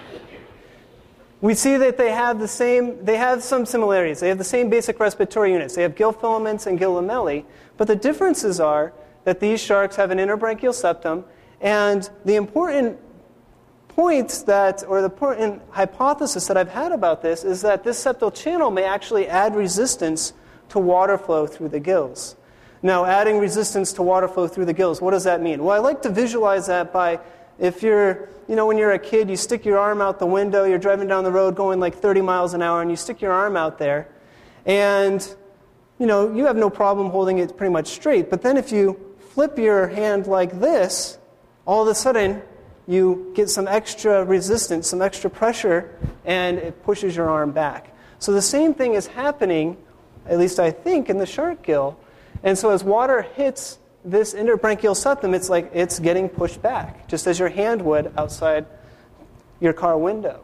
we see that they have the same, they have some similarities. They have the same basic respiratory units. They have gill filaments and gill lamellae, but the differences are that these sharks have an inner branchial septum, and the important points that, or the important hypothesis that I've had about this is that this septal channel may actually add resistance to water flow through the gills. Now, adding resistance to water flow through the gills, what does that mean? Well, I like to visualize that by, if you're, you know, when you're a kid, you stick your arm out the window, you're driving down the road going like thirty miles an hour, and you stick your arm out there, and, you know, you have no problem holding it pretty much straight. But then if you flip your hand like this, all of a sudden, you get some extra resistance, some extra pressure, and it pushes your arm back. So the same thing is happening, at least I think, in the shark gill. And so as water hits this interbranchial septum, it's like it's getting pushed back, just as your hand would outside your car window.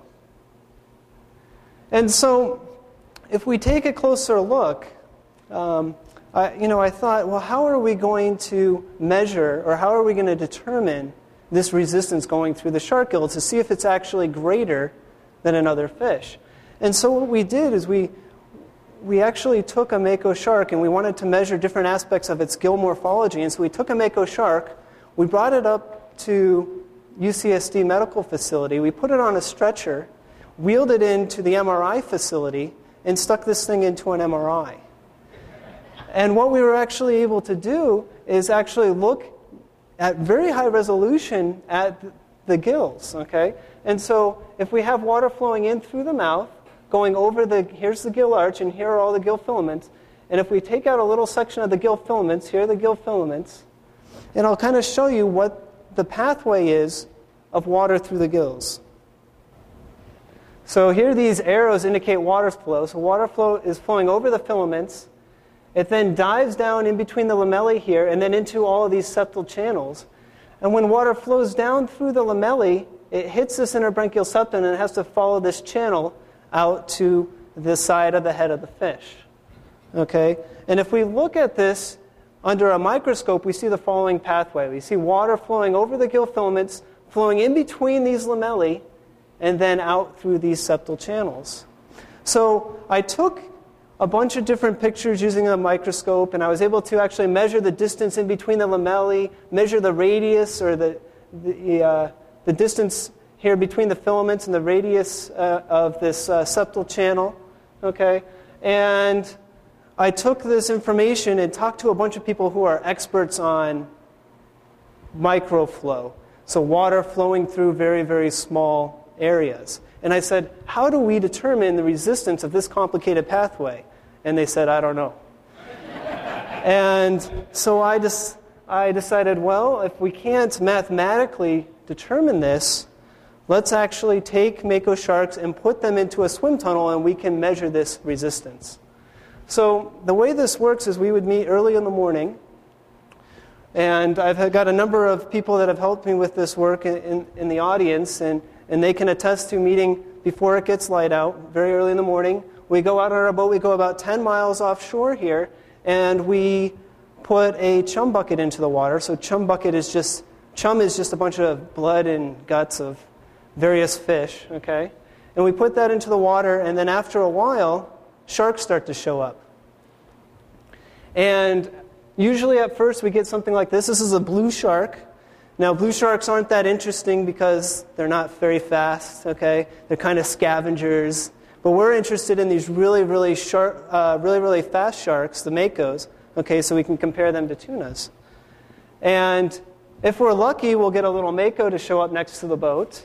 And so if we take a closer look, um, I, you know, I thought, well, how are we going to measure, or how are we going to determine this resistance going through the shark gill to see if it's actually greater than another fish? And so what we did is we we actually took a mako shark, and we wanted to measure different aspects of its gill morphology. And so we took a mako shark, we brought it up to U C S D medical facility, we put it on a stretcher, wheeled it into the M R I facility, and stuck this thing into an M R I. And what we were actually able to do is actually look at very high resolution at the gills, okay? And so if we have water flowing in through the mouth, going over the, here's the gill arch, and here are all the gill filaments, and if we take out a little section of the gill filaments, here are the gill filaments, and I'll kind of show you what the pathway is of water through the gills. So here these arrows indicate water flow. So water flow is flowing over the filaments. It then dives down in between the lamellae here and then into all of these septal channels. And when water flows down through the lamellae, it hits this interbranchial septum and it has to follow this channel out to the side of the head of the fish. Okay? And if we look at this under a microscope, we see the following pathway. We see water flowing over the gill filaments, flowing in between these lamellae, and then out through these septal channels. So I took a bunch of different pictures using a microscope, and I was able to actually measure the distance in between the lamellae, measure the radius, or the the, uh, the distance here between the filaments and the radius uh, of this uh, septal channel. Okay, and I took this information and talked to a bunch of people who are experts on microflow. So water flowing through very, very small areas. And I said, how do we determine the resistance of this complicated pathway? And they said, I don't know. And so I just I decided, well, if we can't mathematically determine this, let's actually take mako sharks and put them into a swim tunnel, and we can measure this resistance. So the way this works is we would meet early in the morning, and I've got a number of people that have helped me with this work in, in, in the audience, and, and they can attest to meeting before it gets light out, very early in the morning. We go out on our boat, we go about ten miles offshore here, and we put a chum bucket into the water. So chum bucket is just, chum is just a bunch of blood and guts of various fish, okay? And we put that into the water, and then after a while, sharks start to show up. And usually at first we get something like this. This is a blue shark. Now, blue sharks aren't that interesting because they're not very fast, okay? They're kind of scavengers. But we're interested in these really, really sharp, uh, really, really fast sharks, the makos, okay, so we can compare them to tunas. And if we're lucky, we'll get a little mako to show up next to the boat.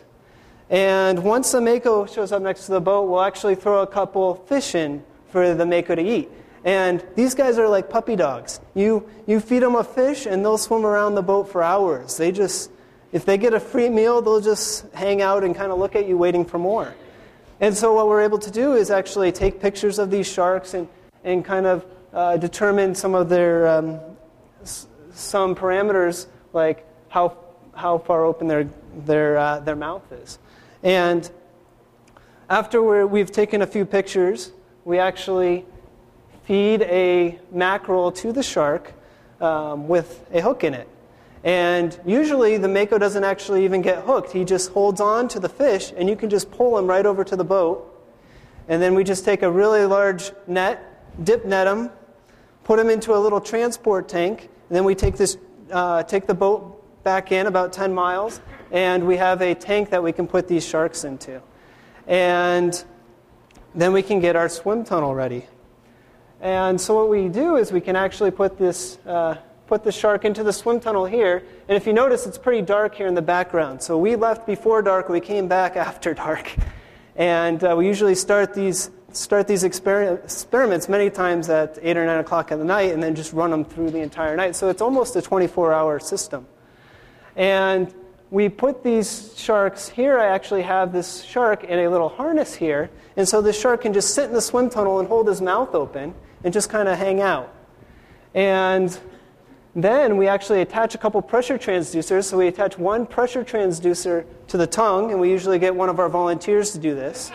And once the mako shows up next to the boat, we'll actually throw a couple fish in for the mako to eat. And these guys are like puppy dogs. You you feed them a fish, and they'll swim around the boat for hours. They just, if they get a free meal, they'll just hang out and kind of look at you waiting for more. And so what we're able to do is actually take pictures of these sharks and, and kind of uh, determine some of their um, s- some parameters, like how how far open their their uh, their mouth is. And after we're, we've taken a few pictures, we actually feed a mackerel to the shark um, with a hook in it. And usually the mako doesn't actually even get hooked. He just holds on to the fish, and you can just pull him right over to the boat. And then we just take a really large net, dip net him, put him into a little transport tank, and then we take this, uh, take the boat back in about ten miles, and we have a tank that we can put these sharks into. And then we can get our swim tunnel ready. And so what we do is we can actually put this uh, put the shark into the swim tunnel here. And if you notice, it's pretty dark here in the background. So we left before dark, we came back after dark. And uh, we usually start these start these exper- experiments many times at eight or nine o'clock at the night, and then just run them through the entire night. So it's almost a twenty-four hour system. And we put these sharks here. I actually have this shark in a little harness here. And so this shark can just sit in the swim tunnel and hold his mouth open and just kind of hang out. And then we actually attach a couple pressure transducers. So we attach one pressure transducer to the tongue, and we usually get one of our volunteers to do this.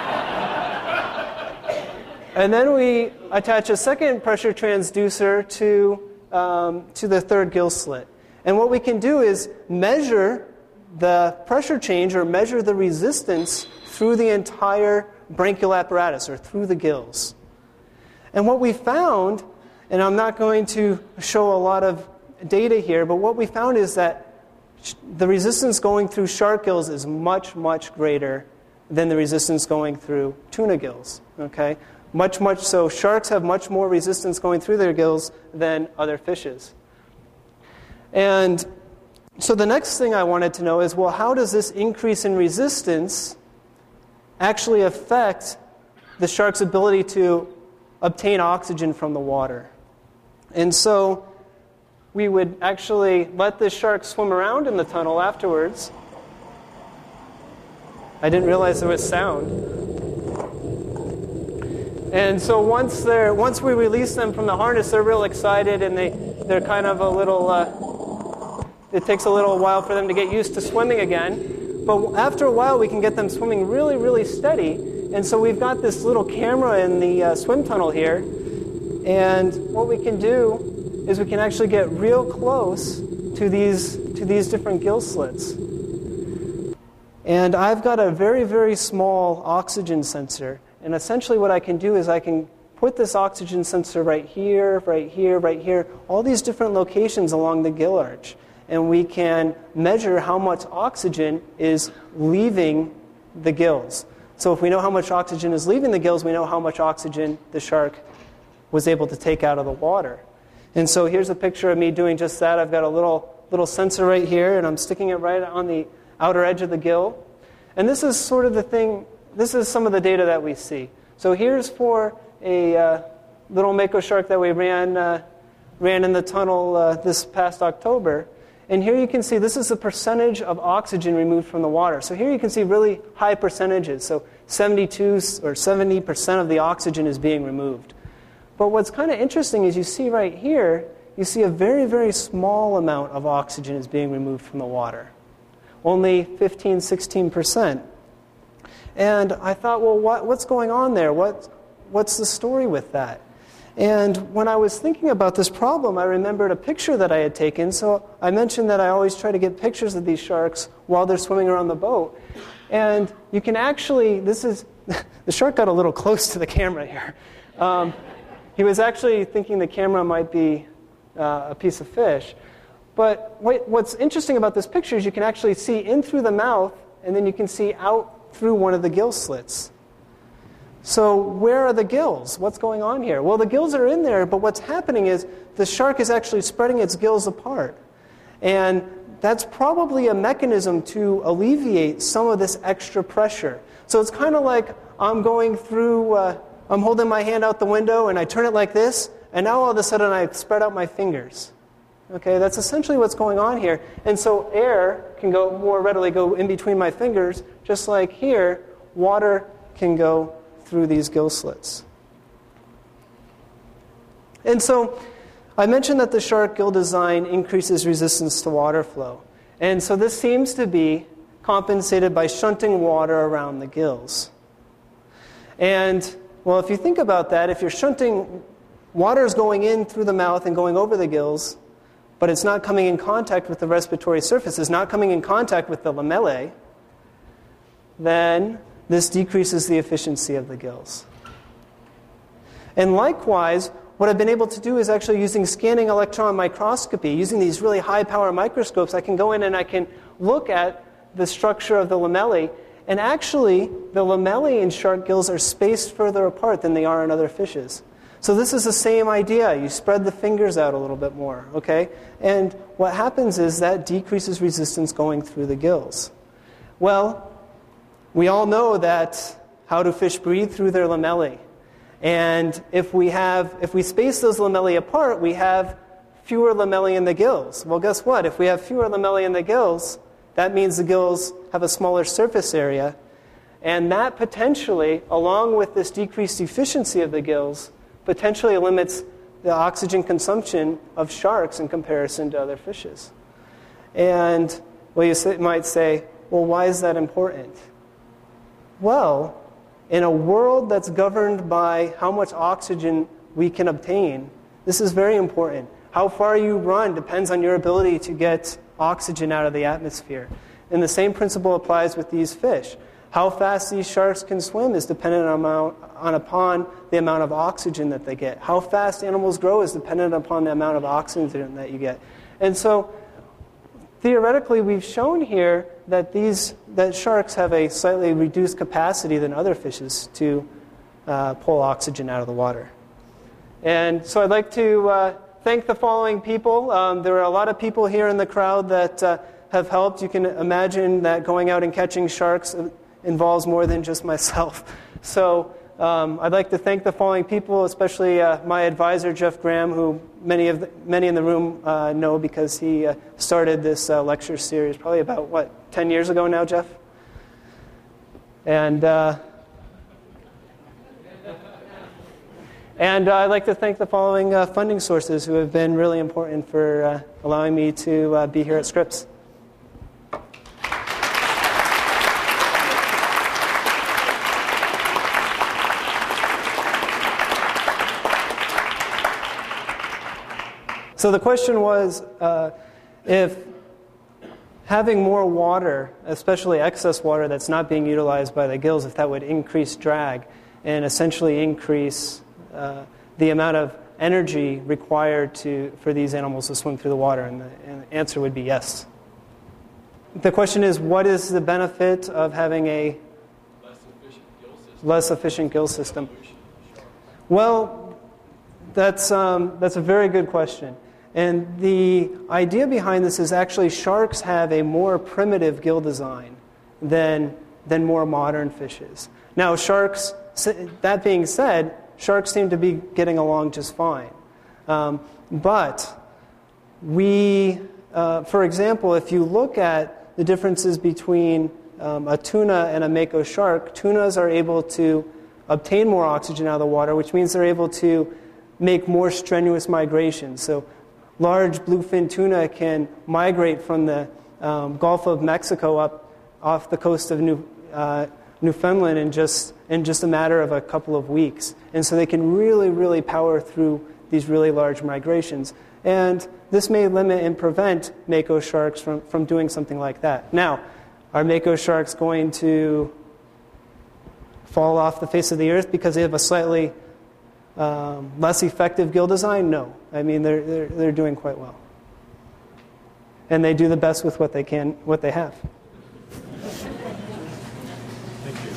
And then we attach a second pressure transducer to, um, to the third gill slit. And what we can do is measure the pressure change or measure the resistance through the entire branchial apparatus or through the gills. And what we found, and I'm not going to show a lot of data here, but what we found is that the resistance going through shark gills is much, much greater than the resistance going through tuna gills. Okay? Much, much so. Sharks have much more resistance going through their gills than other fishes. And so the next thing I wanted to know is, well, how does this increase in resistance actually affect the shark's ability to obtain oxygen from the water? And so we would actually let the shark swim around in the tunnel afterwards. I didn't realize there was sound. And so once they're once we release them from the harness, they're real excited, and they, they're kind of a little... Uh, It takes a little while for them to get used to swimming again. But after a while, we can get them swimming really, really steady. And so we've got this little camera in the uh, swim tunnel here. And what we can do is we can actually get real close to these, to these different gill slits. And I've got a very, very small oxygen sensor. And essentially what I can do is I can put this oxygen sensor right here, right here, right here, all these different locations along the gill arch. And we can measure how much oxygen is leaving the gills. So if we know how much oxygen is leaving the gills, we know how much oxygen the shark was able to take out of the water. And so here's a picture of me doing just that. I've got a little little sensor right here, and I'm sticking it right on the outer edge of the gill. And this is sort of the thing, this is some of the data that we see. So here's for a uh, little mako shark that we ran, uh, ran in the tunnel uh, this past October. And here you can see this is the percentage of oxygen removed from the water. So here you can see really high percentages. So seventy-two or seventy percent of the oxygen is being removed. But what's kind of interesting is you see right here, you see a very, very small amount of oxygen is being removed from the water. Only fifteen, sixteen percent. And I thought, well, what, what's going on there? What, what's the story with that? And when I was thinking about this problem, I remembered a picture that I had taken. So I mentioned that I always try to get pictures of these sharks while they're swimming around the boat. And you can actually, this is, the shark got a little close to the camera here. Um, he was actually thinking the camera might be uh, a piece of fish. But what, what's interesting about this picture is you can actually see in through the mouth, and then you can see out through one of the gill slits. So where are the gills? What's going on here? Well, the gills are in there, but what's happening is the shark is actually spreading its gills apart. And that's probably a mechanism to alleviate some of this extra pressure. So it's kind of like I'm going through, uh, I'm holding my hand out the window, and I turn it like this, and now all of a sudden I spread out my fingers. Okay, that's essentially what's going on here. And so air can go more readily go in between my fingers, just like here, water can go through these gill slits. And so I mentioned that the shark gill design increases resistance to water flow. And so this seems to be compensated by shunting water around the gills. And, well, if you think about that, if you're shunting, water is going in through the mouth and going over the gills, but it's not coming in contact with the respiratory surface, it's not coming in contact with the lamellae, then this decreases the efficiency of the gills. And likewise, what I've been able to do is actually using scanning electron microscopy, using these really high-power microscopes, I can go in and I can look at the structure of the lamellae, and actually, the lamellae in shark gills are spaced further apart than they are in other fishes. So this is the same idea. You spread the fingers out a little bit more, okay? And what happens is that decreases resistance going through the gills. Well, we all know that how do fish breathe? Through their lamellae. And if we have, if we space those lamellae apart, we have fewer lamellae in the gills. Well, guess what? If we have fewer lamellae in the gills, that means the gills have a smaller surface area. And that potentially, along with this decreased efficiency of the gills, potentially limits the oxygen consumption of sharks in comparison to other fishes. And, well, you might say, well, why is that important? Well, in a world that's governed by how much oxygen we can obtain, this is very important. How far you run depends on your ability to get oxygen out of the atmosphere. And the same principle applies with these fish. How fast these sharks can swim is dependent on, on upon the amount of oxygen that they get. How fast animals grow is dependent upon the amount of oxygen that you get. And so, theoretically, we've shown here that these that sharks have a slightly reduced capacity than other fishes to uh, pull oxygen out of the water. And so I'd like to uh, thank the following people. Um, there are a lot of people here in the crowd that uh, have helped. You can imagine that going out and catching sharks involves more than just myself. So um, I'd like to thank the following people, especially uh, my advisor, Jeff Graham, who many of the, many in the room uh, know because he uh, started this uh, lecture series probably about, what, ten years ago now, Jeff? And uh, and uh, I'd like to thank the following uh, funding sources who have been really important for uh, allowing me to uh, be here at Scripps. So the question was, uh, if having more water, especially excess water that's not being utilized by the gills, if that would increase drag and essentially increase uh, the amount of energy required to for these animals to swim through the water, and the, and the answer would be yes. The question is, what is the benefit of having a less efficient gill system? Less efficient gill system? Well, that's um, that's a very good question. And the idea behind this is actually sharks have a more primitive gill design than, than more modern fishes. Now, sharks, that being said, sharks seem to be getting along just fine. Um, but we, uh, for example, if you look at the differences between um, a tuna and a mako shark, tunas are able to obtain more oxygen out of the water, which means they're able to make more strenuous migrations. So large bluefin tuna can migrate from the um, Gulf of Mexico up off the coast of New, uh, Newfoundland in just, in just a matter of a couple of weeks. And so they can really, really power through these really large migrations. And this may limit and prevent mako sharks from, from doing something like that. Now, are mako sharks going to fall off the face of the earth because they have a slightly Um, less effective gill design? No. I mean, they're, they're, they're doing quite well. And they do the best with what they can, what they have. Thank you.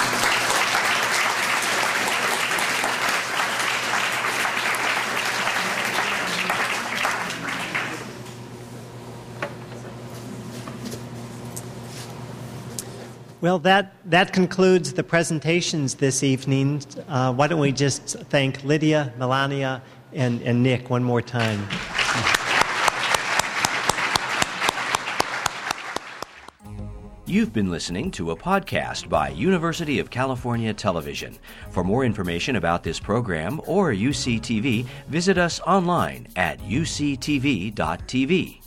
Well, that, that concludes the presentations this evening. Uh, why don't we just thank Lydia, Melania, and, and Nick one more time. You've been listening to a podcast by University of California Television. For more information about this program or U C T V, visit us online at U C T V dot T V.